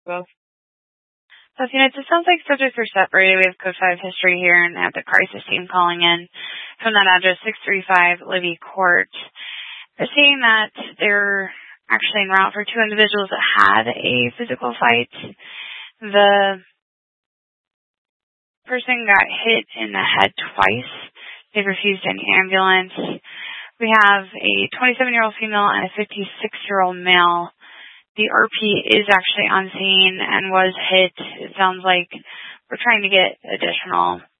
Well, so, it sounds like subjects are separated. We have code 5 history here and have the crisis team calling in from that address, 635 Libby Court. They're saying that they're actually en route for 2 individuals that had a physical fight. The person got hit in the head twice. They refused an ambulance. We have a 27-year-old female and a 56-year-old male. The RP is actually on scene and was hit. It sounds like we're trying to get additional